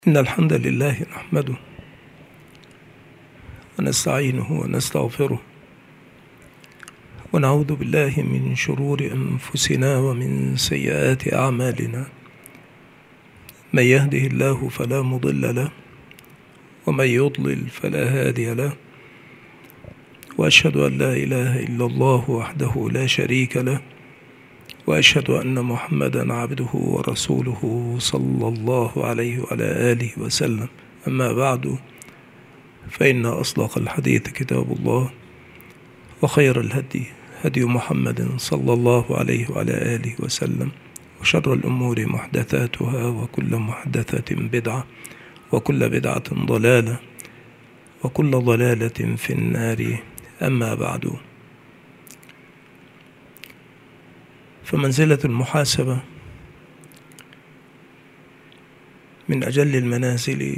إن الحمد لله نحمده ونستعينه ونستغفره ونعوذ بالله من شرور أنفسنا ومن سيئات أعمالنا. من يهده الله فلا مضل له ومن يضلل فلا هادي له، وأشهد أن لا إله إلا الله وحده لا شريك له، وأشهد أن محمدا عبده ورسوله صلى الله عليه وعلى آله وسلم. أما بعد، فإن أصدق الحديث كتاب الله، وخير الهدي هدي محمد صلى الله عليه وعلى آله وسلم، وشر الأمور محدثاتها، وكل محدثة بدعة، وكل بدعة ضلالة، وكل ضلالة في النار. أما بعد، فمنزلة المحاسبة من أجل المنازل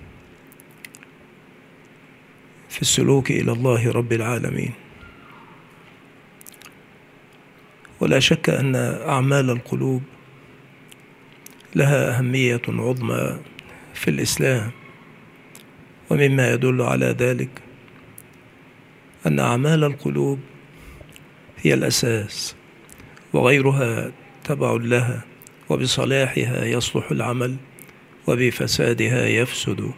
في السلوك إلى الله رب العالمين. ولا شك أن أعمال القلوب لها أهمية عظمى في الإسلام، ومما يدل على ذلك أن أعمال القلوب هي الأساس، وغيرها تبع لها، وبصلاحها يصلح العمل وبفسادها يفسد.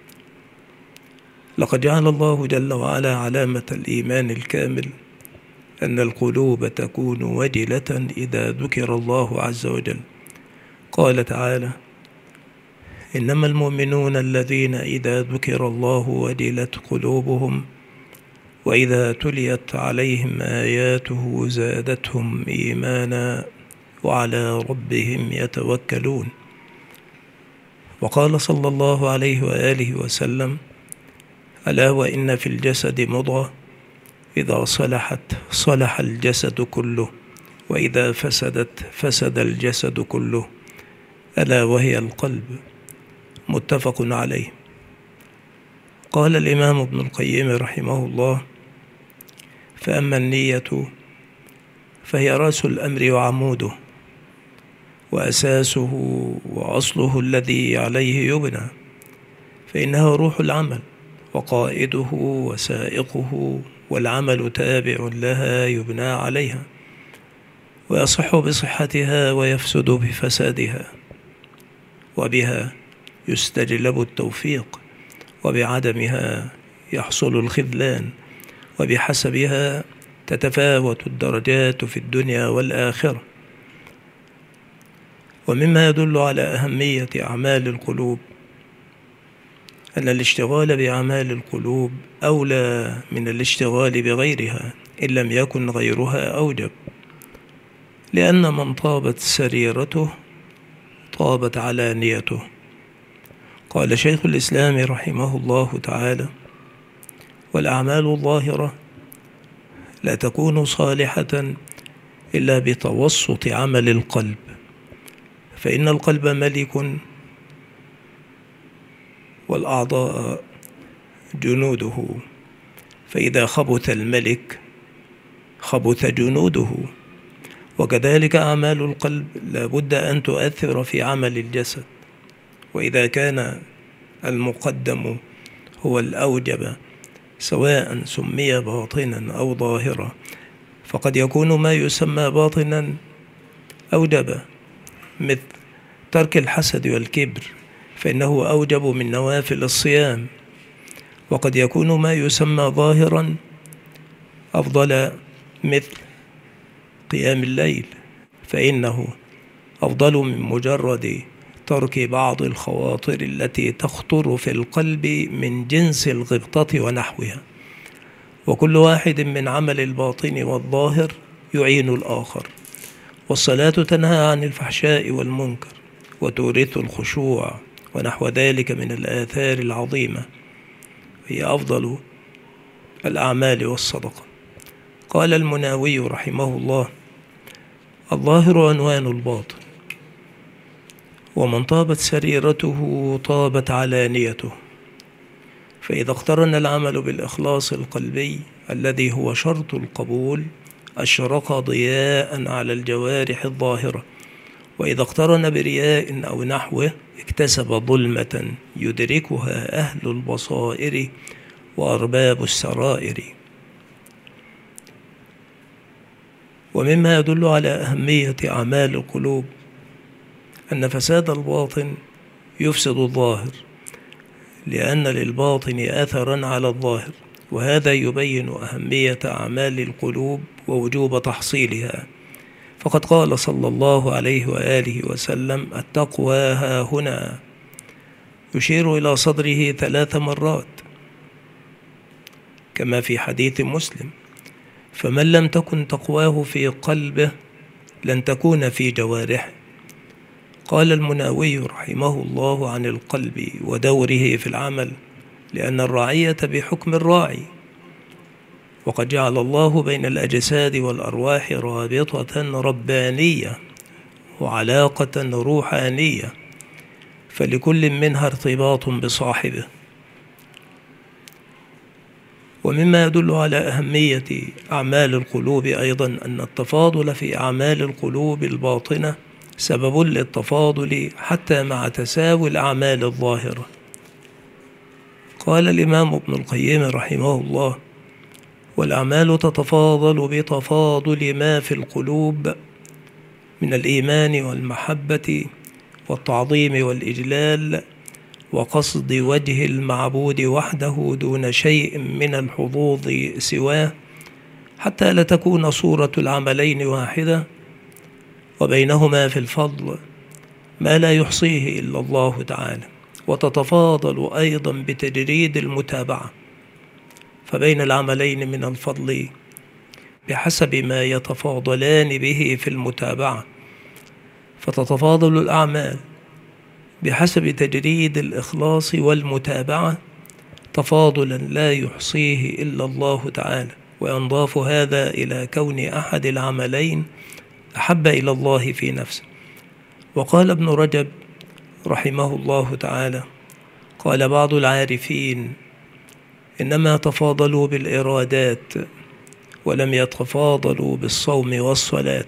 لقد جعل الله جل وعلا علامة الإيمان الكامل أن القلوب تكون وجلة إذا ذكر الله عز وجل. قال تعالى: إنما المؤمنون الذين إذا ذكر الله وجلت قلوبهم وإذا تليت عليهم آياته زادتهم إيمانا وعلى ربهم يتوكلون. وقال صلى الله عليه وآله وسلم: ألا وإن في الجسد مضغة إذا صلحت صلح الجسد كله، وإذا فسدت فسد الجسد كله، ألا وهي القلب. متفق عليه. قال الإمام ابن القيم رحمه الله: فأما النية فهي رأس الأمر وعموده، وأساسه وأصله الذي عليه يبنى، فإنها روح العمل وقائده وسائقه، والعمل تابع لها يبنى عليها، ويصح بصحتها ويفسد بفسادها، وبها يستجلب التوفيق، وبعدمها يحصل الخذلان، وبحسبها تتفاوت الدرجات في الدنيا والآخرة. ومما يدل على أهمية أعمال القلوب أن الاشتغال بأعمال القلوب أولى من الاشتغال بغيرها، إن لم يكن غيرها أوجب، لأن من طابت سريرته طابت علانيته. قال شيخ الإسلام رحمه الله تعالى: والأعمال الظاهرة لا تكون صالحة إلا بتوسط عمل القلب، فإن القلب ملك، والأعضاء جنوده، فإذا خبث الملك خبث جنوده. وكذلك أعمال القلب لا بد أن تؤثر في عمل الجسد، وإذا كان المقدم هو الأوجب سواء سمي باطنا أو ظاهرا، فقد يكون ما يسمى باطنا أوجب، مثل ترك الحسد والكبر، فإنه أوجب من نوافل الصيام. وقد يكون ما يسمى ظاهرا أفضل، مثل قيام الليل، فإنه أفضل من مجرد ترك بعض الخواطر التي تخطر في القلب من جنس الغبطة ونحوها. وكل واحد من عمل الباطن والظاهر يعين الآخر. والصلاة تنهى عن الفحشاء والمنكر وتورث الخشوع ونحو ذلك من الآثار العظيمة، هي أفضل الأعمال والصدقة. قال المناوي رحمه الله: الظاهر عنوان الباطن، ومن طابت سريرته طابت علانيته. فإذا اقترن العمل بالإخلاص القلبي الذي هو شرط القبول أشرق ضياء على الجوارح الظاهرة، وإذا اقترن برياء أو نحوه اكتسب ظلمة يدركها أهل البصائر وأرباب السرائر. ومما يدل على أهمية أعمال القلوب أن فساد الباطن يفسد الظاهر، لأن للباطن أثرا على الظاهر، وهذا يبين أهمية أعمال القلوب ووجوب تحصيلها. فقد قال صلى الله عليه وآله وسلم: التقوى ها هنا، يشير إلى صدره 3 مرات كما في حديث مسلم: فمن لم تكن تقواه في قلبه لن تكون في جوارحه. قال المناوي رحمه الله عن القلب ودوره في العمل: لأن الرعية بحكم الراعي، وقد جعل الله بين الأجساد والأرواح رابطة ربانية وعلاقة روحانية، فلكل منها ارتباط بصاحبه. ومما يدل على أهمية أعمال القلوب أيضا أن التفاضل في أعمال القلوب الباطنة سبب للتفاضل حتى مع تساوي الأعمال الظاهرة. قال الإمام ابن القيم رحمه الله: والأعمال تتفاضل بتفاضل ما في القلوب من الإيمان والمحبة والتعظيم والإجلال وقصد وجه المعبود وحده دون شيء من الحظوظ سواه، حتى لا تكون صورة العملين واحدة، وبينهما في الفضل ما لا يحصيه إلا الله تعالى. وتتفاضل أيضا بتجريد المتابعة، فبين العملين من الفضل بحسب ما يتفاضلان به في المتابعة، فتتفاضل الأعمال بحسب تجريد الإخلاص والمتابعة تفاضلا لا يحصيه إلا الله تعالى، وينضاف هذا إلى كون أحد العملين أحب إلى الله في نفسه. وقال ابن رجب رحمه الله تعالى: قال بعض العارفين: إنما تفاضلوا بالإرادات ولم يتفاضلوا بالصوم والصلاة.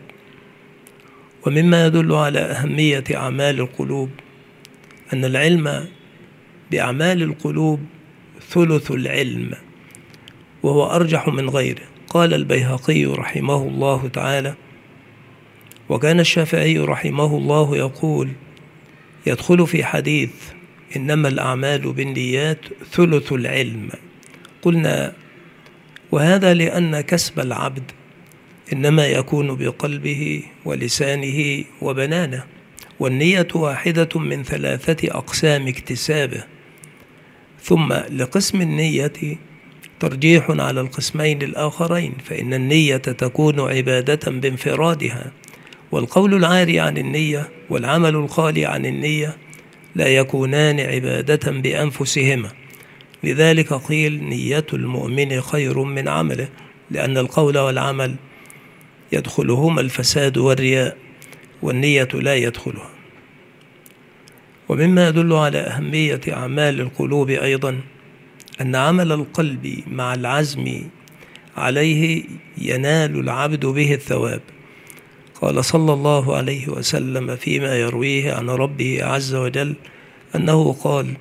ومما يدل على أهمية أعمال القلوب أن العلم بأعمال القلوب ثلث العلم، وهو أرجح من غيره. قال البيهقي رحمه الله تعالى: وكان الشافعي رحمه الله يقول: يدخل في حديث إنما الأعمال بالنيات ثلث العلم. قلنا: وهذا لأن كسب العبد إنما يكون بقلبه ولسانه وبنانه، والنية واحدة من 3 أقسام اكتسابه. ثم لقسم النية ترجيح على القسمين الآخرين، فإن النية تكون عبادة بانفرادها، والقول العاري عن النية والعمل الخالي عن النية لا يكونان عبادة بأنفسهما. لذلك قيل: نية المؤمن خير من عمله، لأن القول والعمل يدخلهما الفساد والرياء، والنية لا يدخلها. ومما يدل على أهمية أعمال القلوب أيضا أن عمل القلب مع العزم عليه ينال العبد به الثواب. قال صلى الله عليه وسلم فيما يرويه عن ربه عز وجل أنه قال: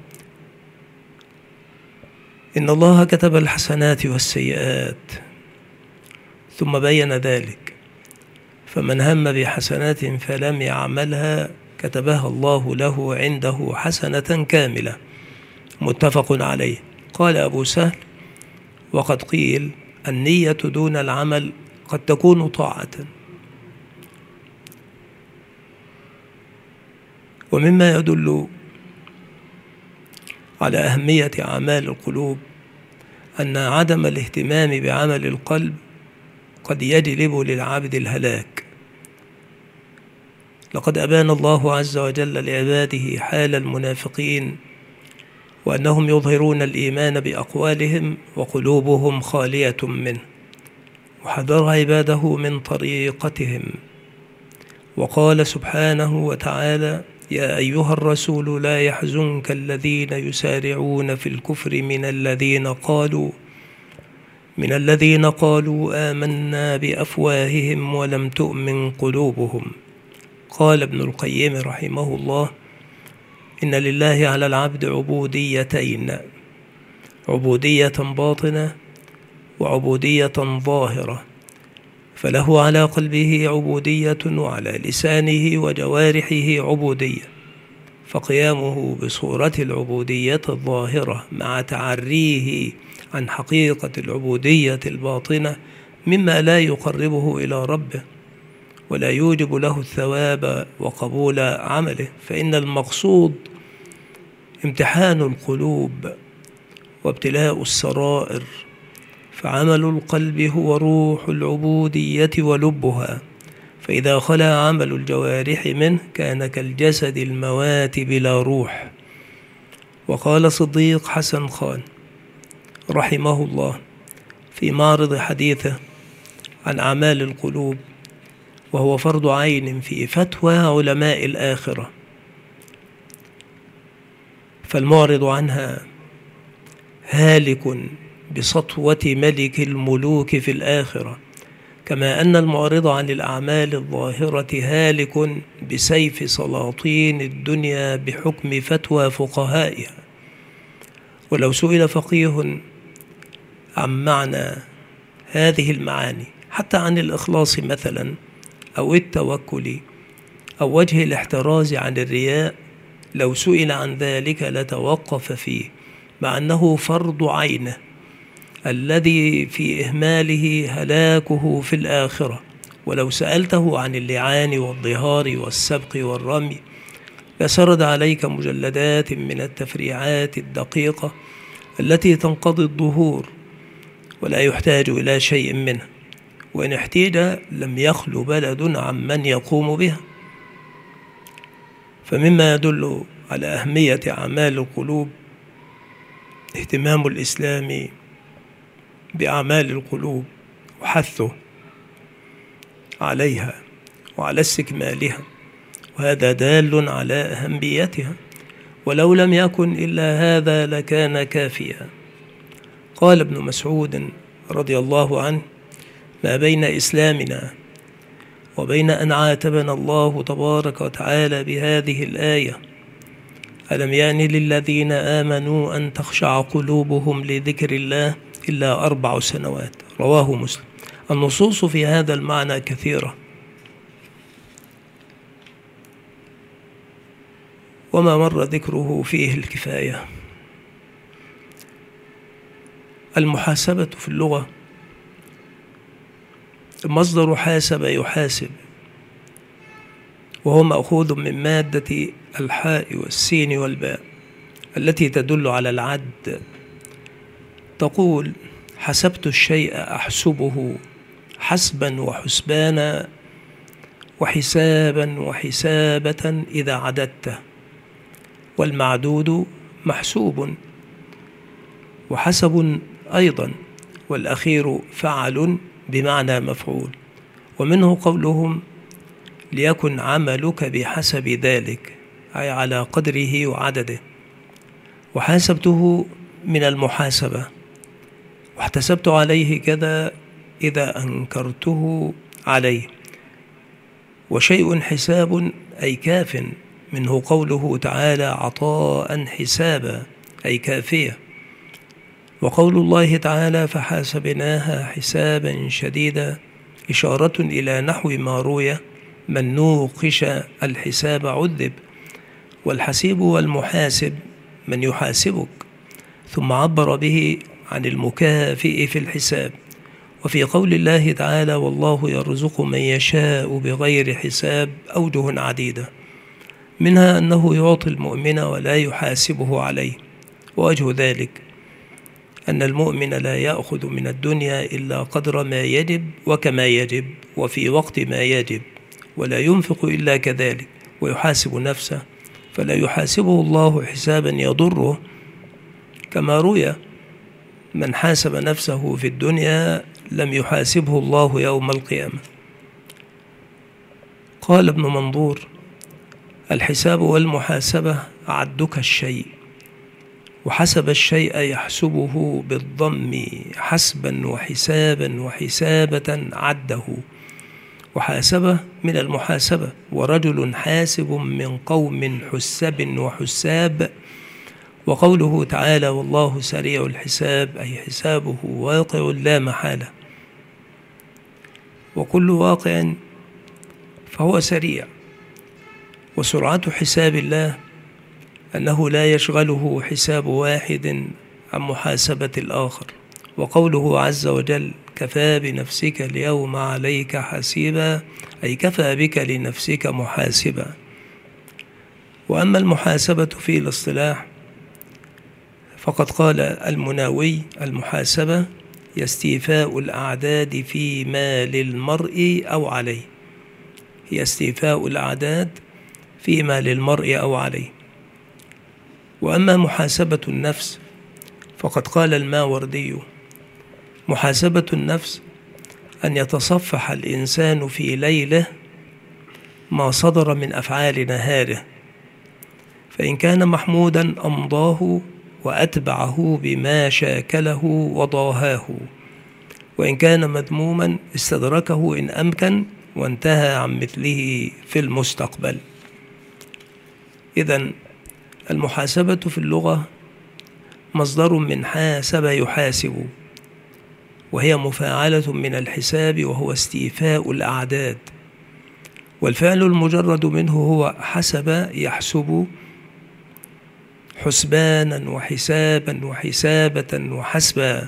إن الله كتب الحسنات والسيئات، ثم بين ذلك: فمن هم بحسنات فلم يعملها كتبها الله له عنده حسنة كاملة. متفق عليه. قال أبو سهل: وقد قيل النية دون العمل قد تكون طاعة. ومما يدل على أهمية أعمال القلوب أن عدم الاهتمام بعمل القلب قد يجلب للعبد الهلاك. لقد أبان الله عز وجل لعباده حال المنافقين، وأنهم يظهرون الإيمان بأقوالهم وقلوبهم خالية منه، وحذر عباده من طريقتهم. وقال سبحانه وتعالى: يا أيها الرسول لا يحزنك الذين يسارعون في الكفر من الذين قالوا آمنا بأفواههم ولم تؤمن قلوبهم قال ابن القيم رحمه الله: إن لله على العبد عبوديتين، عبودية باطنة وعبودية ظاهرة، فله على قلبه عبودية وعلى لسانه وجوارحه عبودية، فقيامه بصورة العبودية الظاهرة مع تعريه عن حقيقة العبودية الباطنة مما لا يقربه إلى ربه ولا يوجب له الثواب وقبول عمله، فإن المقصود امتحان القلوب وابتلاء السرائر، فعمل القلب هو روح العبودية ولبها، فإذا خلا عمل الجوارح منه كان كالجسد الموات بلا روح. وقال صديق حسن خان رحمه الله في معرض حديثه عن أعمال القلوب، وهو فرض عين في فتوى علماء الآخرة: فالمعرض عنها هالك بسطوة ملك الملوك في الآخرة، كما أن المعرض عن الأعمال الظاهرة هالك بسيف سلاطين الدنيا بحكم فتوى فقهائها. ولو سئل فقيه عن معنى هذه المعاني، حتى عن الإخلاص مثلا أو التوكل أو وجه الاحتراز عن الرياء، لو سئل عن ذلك لتوقف فيه، مع أنه فرض عينه الذي في إهماله هلاكه في الآخرة. ولو سألته عن اللعان والظهار والسبق والرمي لسرد عليك مجلدات من التفريعات الدقيقة التي تنقضي الظهور ولا يحتاج إلى شيء منها، وإن احتاج لم يخل بلد عمن يقوم بها. فمما يدل على أهمية أعمال القلوب اهتمام الإسلام بأعمال القلوب وحثه عليها وعلى استكمالها، وهذا دال على أهميتها، ولو لم يكن إلا هذا لكان كافيا. قال ابن مسعود رضي الله عنه: ما بين إسلامنا وبين أن عاتبنا الله تبارك وتعالى بهذه الآية ألم يأن للذين آمنوا أن تخشع قلوبهم لذكر الله إلا 4 سنوات، رواه مسلم. النصوص في هذا المعنى كثيرة، وما مر ذكره فيه الكفاية. المحاسبة في اللغة مصدر حاسب يحاسب، وهو مأخوذ من مادة الحاء والسين والباء التي تدل على العد. تقول: حسبت الشيء أحسبه حسبا وحسبانا وحسابا وحسابة إذا عددته، والمعدود محسوب وحسب أيضا، والأخير فعل بمعنى مفعول. ومنه قولهم: ليكن عملك بحسب ذلك، أي على قدره وعدده. وحاسبته من المحاسبة، واحتسبت عليه كذا إذا أنكرته عليه. وشيء حساب أي كاف، منه قوله تعالى: عطاء حسابا أي كافية. وقول الله تعالى: فحاسبناها حسابا شديدا، إشارة إلى نحو ما روي: من نوقش الحساب عذب. والحسيب والمحاسب من يحاسبك، ثم عبر به عن المكافئ في الحساب. وفي قول الله تعالى: والله يرزق من يشاء بغير حساب أوجه عديدة، منها أنه يعطي المؤمن ولا يحاسبه عليه. ووجه ذلك أن المؤمن لا يأخذ من الدنيا إلا قدر ما يجب وكما يجب وفي وقت ما يجب، ولا ينفق إلا كذلك، ويحاسب نفسه فلا يحاسبه الله حسابا يضره، كما روي: من حاسب نفسه في الدنيا لم يحاسبه الله يوم القيامة. قال ابن منظور: الحساب والمحاسبة عدك الشيء، وحسب الشيء يحسبه بالضم حسبا وحسابا وحسابة عده، وحاسبة من المحاسبة، ورجل حاسب من قوم حسب وحساب. وقوله تعالى والله سريع الحساب، أي حسابه واقع لا محالة، وكل واقع فهو سريع. وسرعة حساب الله أنه لا يشغله حساب واحد عن محاسبة الآخر. وقوله عز وجل كفى بنفسك اليوم عليك حسيبا، أي كفى بك لنفسك محاسبا. وأما المحاسبة في الاصطلاح فقد قال المناوي المحاسبة هي استيفاء الأعداد فيما للمرء أو عليه، هي استيفاء الأعداد فيما للمرء أو عليه. وأما محاسبة النفس فقد قال الماوردي محاسبة النفس أن يتصفح الإنسان في ليله ما صدر من أفعال نهاره، فإن كان محمودا أمضاه وأتبعه بما شاكله وضاهاه، وإن كان مذموما استدركه إن أمكن وانتهى عن مثله في المستقبل. إذن المحاسبة في اللغة مصدر من حاسب يحاسب، وهي مفاعلة من الحساب وهو استيفاء الأعداد، والفعل المجرد منه هو حسب يحسب، حسبانا وحسابا وحسابة وحسبا،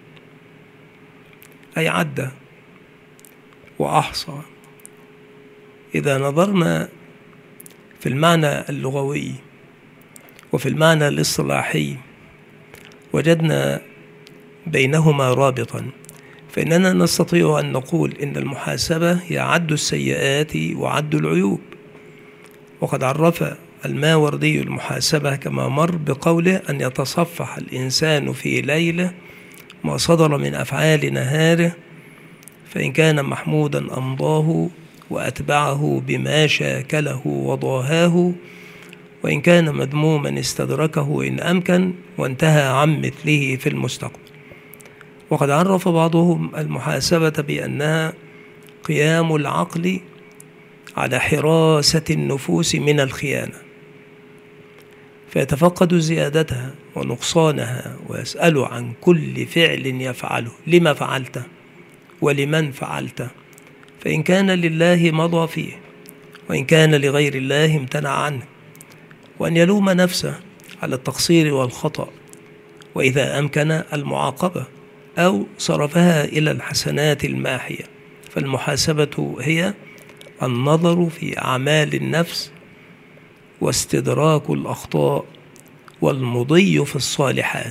أي عد وأحصى. إذا نظرنا في المعنى اللغوي وفي المعنى الاصطلاحي وجدنا بينهما رابطا، فإننا نستطيع أن نقول إن المحاسبة هي عد السيئات وعد العيوب. وقد عرف الماوردي المحاسبة كما مر بقوله أن يتصفح الإنسان في ليله ما صدر من أفعال نهاره، فإن كان محمودا أمضاه وأتبعه بما شاكله وضاهاه، وإن كان مذموما استدركه إن أمكن وانتهى عن مثله في المستقبل. وقد عرف بعضهم المحاسبة بأنها قيام العقل على حراسة النفوس من الخيانة، فيتفقد زيادتها ونقصانها ويسأل عن كل فعل يفعله لما فعلته ولمن فعلته، فإن كان لله مضى فيه وإن كان لغير الله امتنع عنه، وأن يلوم نفسه على التقصير والخطأ، وإذا أمكن المعاقبة أو صرفها إلى الحسنات الماحية. فالمحاسبة هي النظر في أعمال النفس واستدراك الأخطاء والمضي في الصالحات،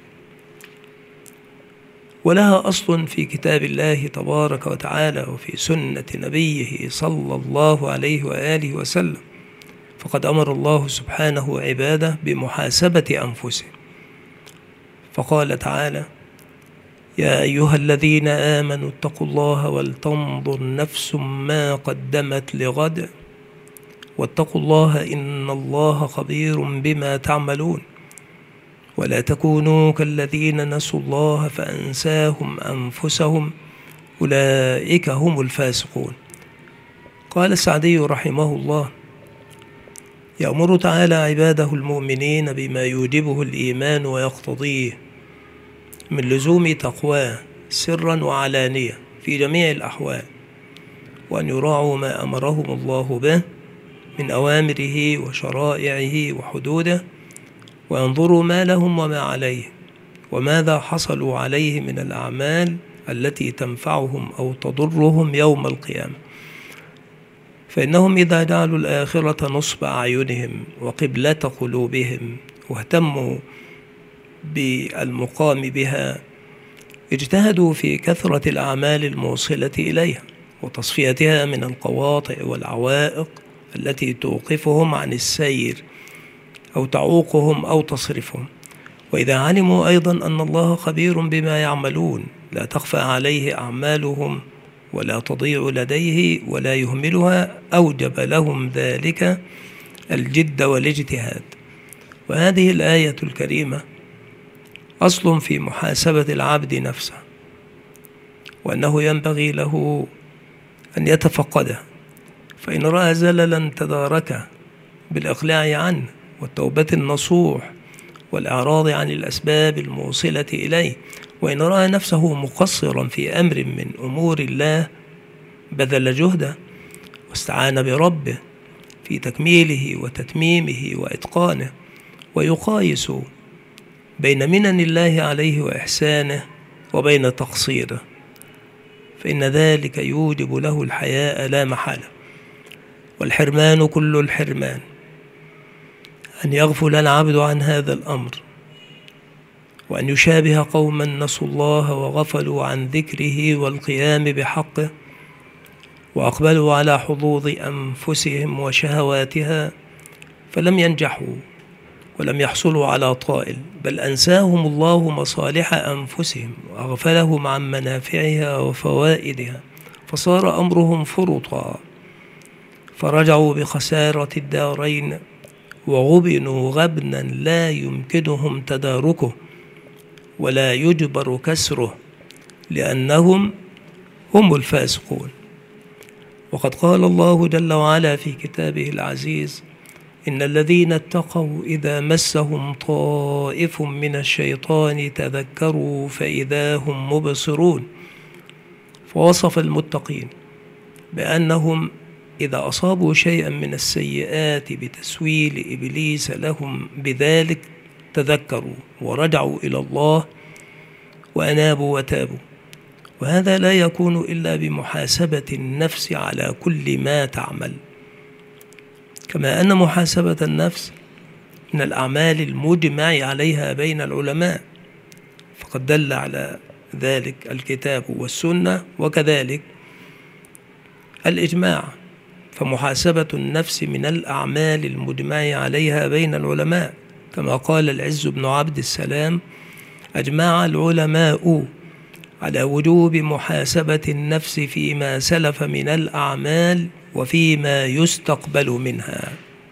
ولها أصل في كتاب الله تبارك وتعالى وفي سنة نبيه صلى الله عليه وآله وسلم. فقد أمر الله سبحانه عباده بمحاسبة أنفسهم، فقال تعالى يا أيها الذين آمنوا اتقوا الله ولتنظر نفس ما قدمت لغد واتقوا الله إن الله خبير بما تعملون ولا تكونوا كالذين نسوا الله فأنساهم أنفسهم أولئك هم الفاسقون. قال السعدي رحمه الله يأمر تعالى عباده المؤمنين بما يوجبه الإيمان ويقتضيه من لزوم تقواه سرا وعلانية في جميع الأحوال، وأن يراعوا ما أمرهم الله به من أوامره وشرائعه وحدوده، وينظروا ما لهم وما عليهم وماذا حصلوا عليه من الأعمال التي تنفعهم أو تضرهم يوم القيامة. فإنهم إذا جعلوا الآخرة نصب أعينهم وقبلة قلوبهم واهتموا بالمقام بها اجتهدوا في كثرة الأعمال الموصلة إليها وتصفيتها من القواطع والعوائق التي توقفهم عن السير أو تعوقهم أو تصرفهم. وإذا علموا أيضا أن الله خبير بما يعملون لا تخفى عليه أعمالهم ولا تضيع لديه ولا يهملها، أوجب لهم ذلك الجد والاجتهاد. وهذه الآية الكريمة أصل في محاسبة العبد نفسه، وأنه ينبغي له أن يتفقده، فإن رأى زللا تداركه بالإقلاع عنه والتوبة النصوح والإعراض عن الأسباب الموصلة إليه، وإن رأى نفسه مقصرا في أمر من أمور الله بذل جهده واستعان بربه في تكميله وتتميمه وإتقانه، ويقايس بين منن الله عليه وإحسانه وبين تقصيره، فإن ذلك يوجب له الحياء لا محالة. والحرمان كل الحرمان أن يغفل العبد عن هذا الأمر، وأن يشابه قوما نسوا الله وغفلوا عن ذكره والقيام بحقه، وأقبلوا على حظوظ أنفسهم وشهواتها فلم ينجحوا ولم يحصلوا على طائل، بل أنساهم الله مصالح أنفسهم وأغفلهم عن منافعها وفوائدها، فصار أمرهم فرطا، فرجعوا بخسارة الدارين وغبنوا غبنا لا يمكنهم تداركه ولا يجبر كسره، لأنهم هم الفاسقون. وقد قال الله جل وعلا في كتابه العزيز: إن الذين اتقوا إذا مسهم طائف من الشيطان تذكروا فإذا هم مبصرون. فوصف المتقين بأنهم إذا أصابوا شيئا من السيئات بتسويل إبليس لهم بذلك تذكروا ورجعوا إلى الله وأنابوا وتابوا، وهذا لا يكون إلا بمحاسبة النفس على كل ما تعمل، كما أن محاسبة النفس من الأعمال المجمع عليها بين العلماء، فقد دل على ذلك الكتاب والسنة وكذلك الإجماع. فمحاسبة النفس من الأعمال المجمع عليها بين العلماء، كما قال العز بن عبد السلام: أجمع العلماء على وجوب محاسبة النفس فيما سلف من الأعمال وفيما يستقبل منها.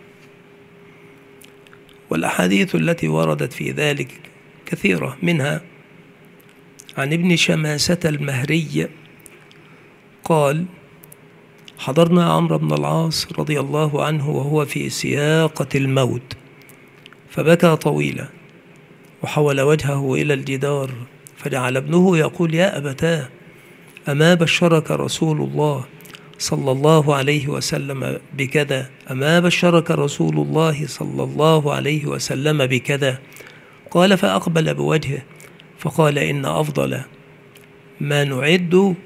والأحاديث التي وردت في ذلك كثيرة، منها عن ابن شماسة المهري قال: حضرنا عمرو بن العاص رضي الله عنه وهو في سياقة الموت، فبكى طويلا وحول وجهه إلى الجدار، فجعل ابنه يقول: يا أبتاه، أما بشرك رسول الله صلى الله عليه وسلم بكذا؟ أما بشرك رسول الله صلى الله عليه وسلم بكذا؟ قال: فأقبل بوجهه فقال: إن أفضل ما نعد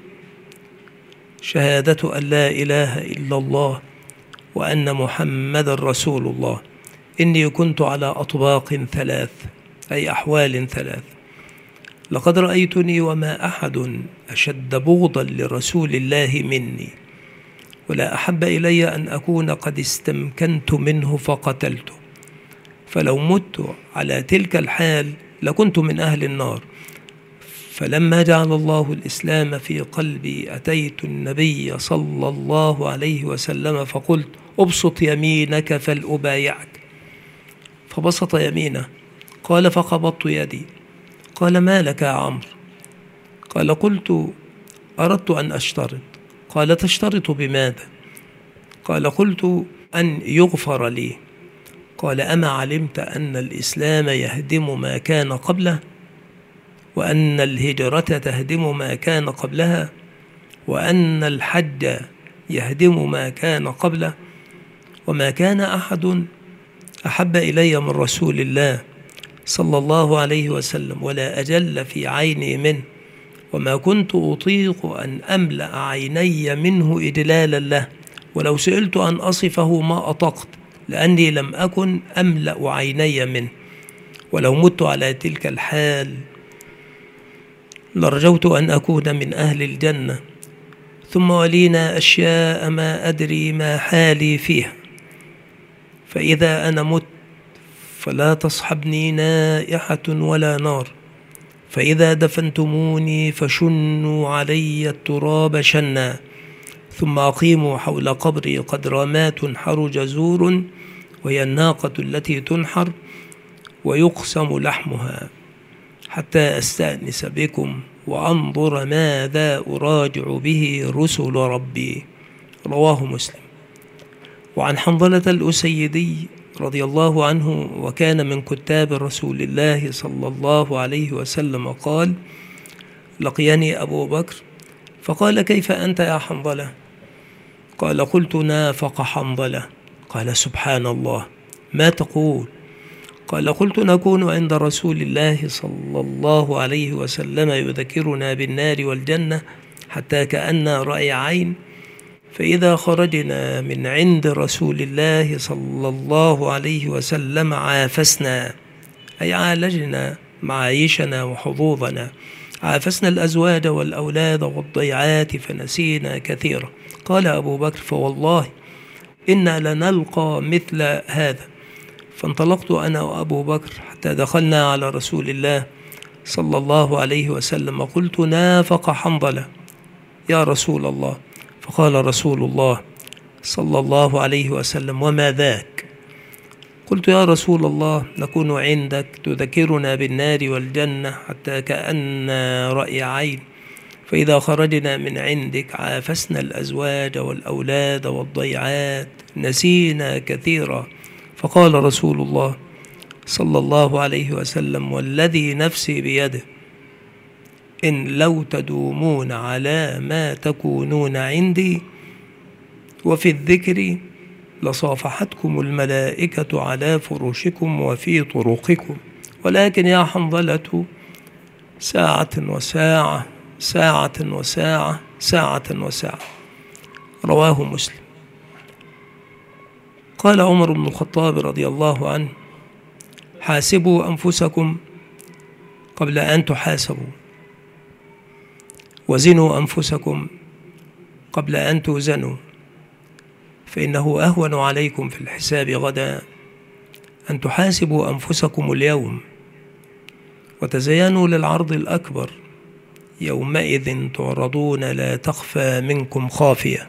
شهادة أن لا إله إلا الله وأن محمد رسول الله. إني كنت على أطباق ثلاث، أي أحوال ثلاث، لقد رأيتني وما أحد أشد بغضا لرسول الله مني، ولا أحب إلي أن أكون قد استمكنت منه فقتلته، فلو مت على تلك الحال لكنت من أهل النار. فلما جعل الله الإسلام في قلبي أتيت النبي صلى الله عليه وسلم فقلت: أبسط يمينك فلأبايعك، فبسط يمينه. قال: فقبضت يدي. قال: ما لك يا عمرو؟ قال: قلت: أردت أن أشترط. قال: تشترط بماذا؟ قال: قلت: أن يغفر لي. قال: أما علمت أن الإسلام يهدم ما كان قبله، وأن الهجرة تهدم ما كان قبلها، وأن الحج يهدم ما كان قبله، وما كان أحد أحب إلي من رسول الله صلى الله عليه وسلم ولا أجل في عيني منه، وما كنت أطيق أن أملأ عيني منه إجلالا له، ولو سئلت أن أصفه ما أطقت، لأني لم أكن أملأ عيني منه، ولو مت على تلك الحال لرجوت أن أكون من أهل الجنة. ثم ولينا أشياء ما أدري ما حالي فيها، فإذا أنا مت فلا تصحبني نائحة ولا نار، فإذا دفنتموني فشنوا علي التراب شنا، ثم أقيموا حول قبري قدر ما تنحر جزور، وهي الناقة التي تنحر ويقسم لحمها، حتى أستأنس بكم وأنظر ماذا أراجع به رسل ربي. رواه مسلم. وعن حنظلة الأسيدي رضي الله عنه وكان من كتاب رسول الله صلى الله عليه وسلم قال: لقيني أبو بكر فقال: كيف أنت يا حنظلة؟ قال: قلت: نافق حنظلة. قال: سبحان الله، ما تقول؟ قال: قلت: نكون عند رسول الله صلى الله عليه وسلم يذكرنا بالنار والجنة حتى كأن رأي عين، فإذا خرجنا من عند رسول الله صلى الله عليه وسلم عافسنا، أي عالجنا معايشنا وحظوظنا، عافسنا الأزواج والأولاد والضيعات فنسينا كثيرا. قال أبو بكر: فوالله إنا لنلقى مثل هذا. فانطلقت أنا وأبو بكر حتى دخلنا على رسول الله صلى الله عليه وسلم، قلت: نافق حنظلة يا رسول الله. فقال رسول الله صلى الله عليه وسلم: وما ذاك؟ قلت: يا رسول الله، نكون عندك تذكرنا بالنار والجنة حتى كأن رأي عين، فإذا خرجنا من عندك عافسنا الأزواج والأولاد والضيعات نسينا كثيرا. فقال رسول الله صلى الله عليه وسلم: والذي نفسي بيده، إن لو تدومون على ما تكونون عندي وفي الذكر لصافحتكم الملائكة على فرشكم وفي طرقكم، ولكن يا حنظلة ساعة وساعة، ساعة وساعة، ساعة وساعة. رواه مسلم. قال عمر بن الخطاب رضي الله عنه: حاسبوا أنفسكم قبل أن تحاسبوا، وزنوا أنفسكم قبل أن توزنوا، فإنه أهون عليكم في الحساب غدا أن تحاسبوا أنفسكم اليوم وتزينوا للعرض الأكبر، يومئذ تعرضون لا تخفى منكم خافية.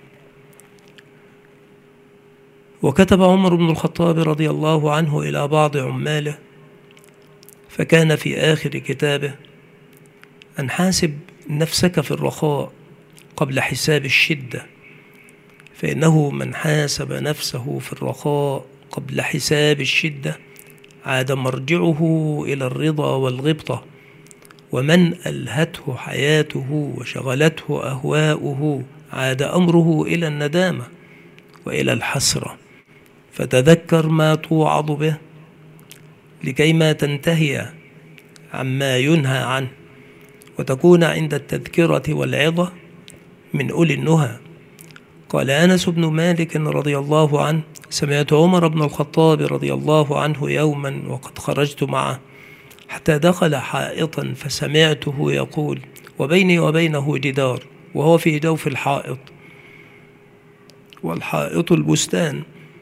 وكتب عمر بن الخطاب رضي الله عنه إلى بعض عماله، فكان في آخر كتابه: أن حاسب نفسك في الرخاء قبل حساب الشدة، فإنه من حاسب نفسه في الرخاء قبل حساب الشدة عاد مرجعه إلى الرضا والغبطة، ومن ألهته حياته وشغلته أهواؤه عاد أمره إلى الندامة وإلى الحسرة. فتذكر ما توعظ به لكيما تنتهي عما ينهى عنه، وتكون عند التذكرة والعظة من أولي النهى. قال أنس بن مالك رضي الله عنه: سمعت عمر بن الخطاب رضي الله عنه يوما وقد خرجت معه حتى دخل حائطا، فسمعته يقول وبيني وبينه جدار، وهو في جوف الحائط، والحائط البستان،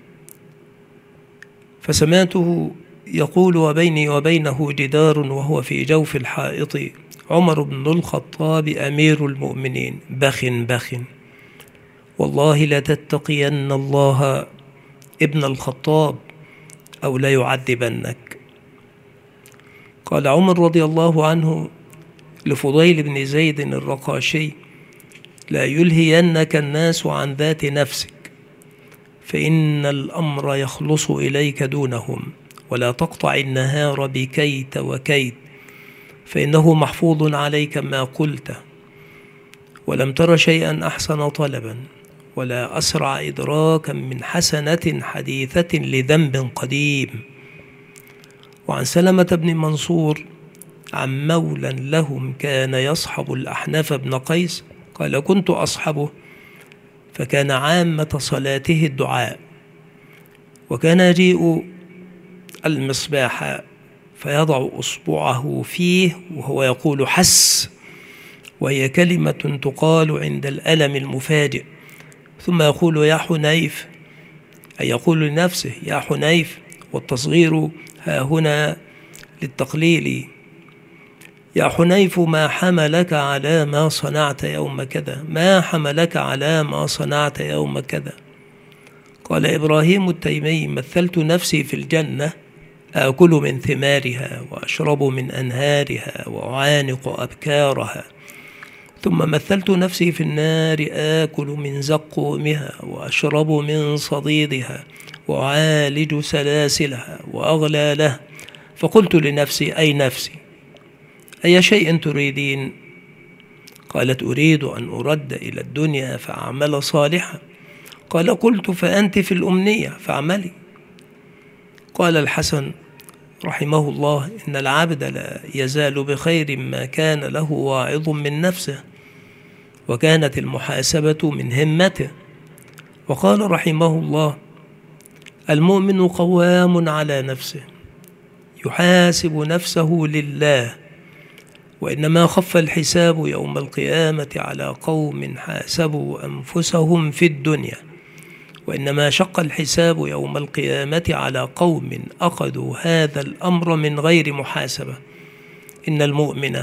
فسمعته يقول وبيني وبينه جدار وهو في جوف الحائط: عمر بن الخطاب أمير المؤمنين، بخ بخ، والله لتتقين الله ابن الخطاب أو ليعذبنك. قال عمر رضي الله عنه لفضيل بن زيد الرقاشي: لا يلهينك الناس عن ذات نفسك، فإن الأمر يخلص إليك دونهم، ولا تقطع النهار بكيت وكيت، فإنه محفوظ عليك ما قلت، ولم تر شيئا أحسن طلبا ولا أسرع إدراكا من حسنة حديثة لذنب قديم. وعن سلمة بن منصور عن مولى لهم كان يصحب الأحنف بن قيس قال: كنت أصحبه، فكان عامة صلاته الدعاء، وكان يجيء المصباح فيضع أصبعه فيه وهو يقول حس، وهي كلمة تقال عند الألم المفاجئ، ثم يقول يا حنيف، أي يقول لنفسه يا حنيف، والتصغير ها هنا للتقليل: يا حنيف ما حملك على ما صنعت يوم كذا، ما حملك على ما صنعت يوم كذا. قال إبراهيم التيمي: مثلت نفسي في الجنة آكل من ثمارها وأشرب من أنهارها وأعانق أبكارها. ثم مثلت نفسي في النار آكل من زقومها وأشرب من صديدها وأعالج سلاسلها وأغلالها. فقلت لنفسي: أي نفسي، أي شيء تريدين؟ قالت: أريد أن أرد إلى الدنيا فأعمل صالحا. قال: قلت: فأنت في الأمنية فاعملي. قال الحسن رحمه الله: إن العبد لا يزال بخير ما كان له واعظ من نفسه، وكانت المحاسبة من همته. وقال رحمه الله: المؤمن قوام على نفسه يحاسب نفسه لله، وإنما خف الحساب يوم القيامة على قوم حاسبوا أنفسهم في الدنيا، وإنما شق الحساب يوم القيامة على قوم أخذوا هذا الأمر من غير محاسبة. إن المؤمن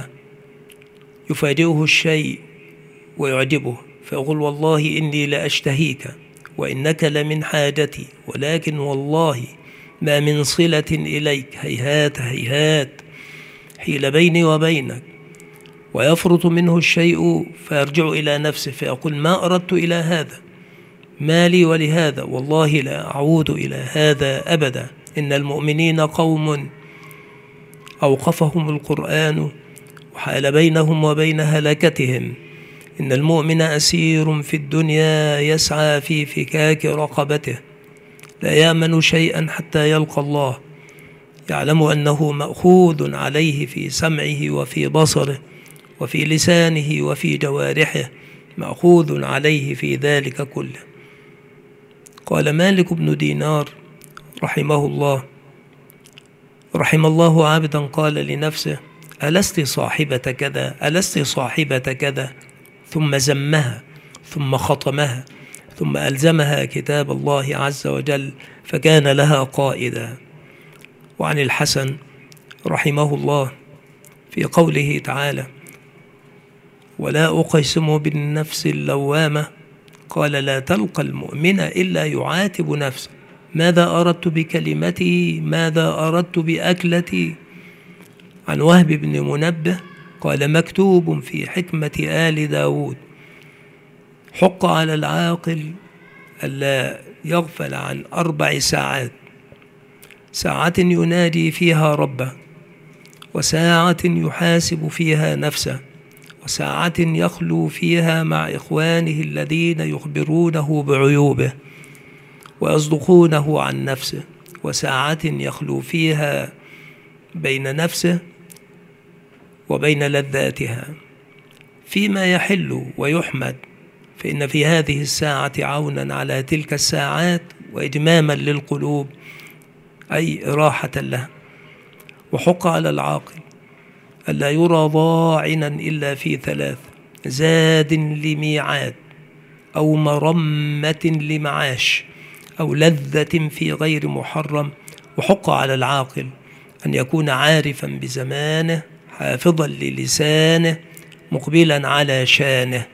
يفاجئه الشيء ويعجبه فيقول: والله إني لأشتهيك وإنك لمن حاجتي، ولكن والله ما من صلة إليك، هيهات هيهات حيل بيني وبينك. ويفرط منه الشيء فيرجع إلى نفسه فيقول: ما أردت إلى هذا، ما لي ولهذا، والله لا أعود إلى هذا أبدا. إن المؤمنين قوم أوقفهم القرآن وحال بينهم وبين هلكتهم. إن المؤمن أسير في الدنيا يسعى في فكاك رقبته، لا يأمن شيئا حتى يلقى الله، يعلم أنه مأخوذ عليه في سمعه وفي بصره وفي لسانه وفي جوارحه، مأخوذ عليه في ذلك كله. قال مالك بن دينار رحمه الله: رحم الله عبدا قال لنفسه: ألست صاحبة كذا، ألست صاحبة كذا، ثم زمها ثم خطمها ثم ألزمها كتاب الله عز وجل فكان لها قائدا. وعن الحسن رحمه الله في قوله تعالى: ولا أقسم بالنفس اللوامة، قال: لا تلقى المؤمن إلا يعاتب نفسه، ماذا أردت بكلمتي، ماذا أردت بأكلتي. عن وهب بن منبه قال: مكتوب في حكمة آل داود: حق على العاقل ألا يغفل عن 4 ساعات: ساعة ينادي فيها ربه، وساعة يحاسب فيها نفسه، وساعة يخلو فيها مع إخوانه الذين يخبرونه بعيوبه ويصدقونه عن نفسه، وساعة يخلو فيها بين نفسه وبين لذاتها فيما يحل ويحمد، فإن في هذه الساعة عونا على تلك الساعات وإجماما للقلوب، أي راحة لها. وحق على العاقل ألا يرى ضاعنا إلا في 3: زاد لميعاد، أو مرمة لمعاش، أو لذة في غير محرم. وحق على العاقل أن يكون عارفا بزمانه، حافظا للسانه، مقبلا على شانه.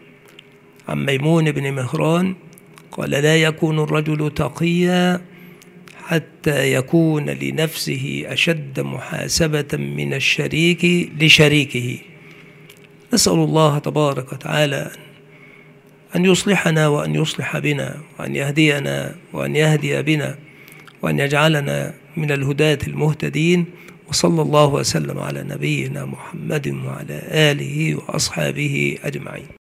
عن ميمون بن مهران قال: لا يكون الرجل تقيا حتى يكون لنفسه أشد محاسبة من الشريك لشريكه. نسأل الله تبارك وتعالى أن يصلحنا وأن يصلح بنا، وأن يهدينا وأن يهدي بنا، وأن يجعلنا من الهداة المهتدين. وصلى الله وسلم على نبينا محمد وعلى آله وأصحابه أجمعين.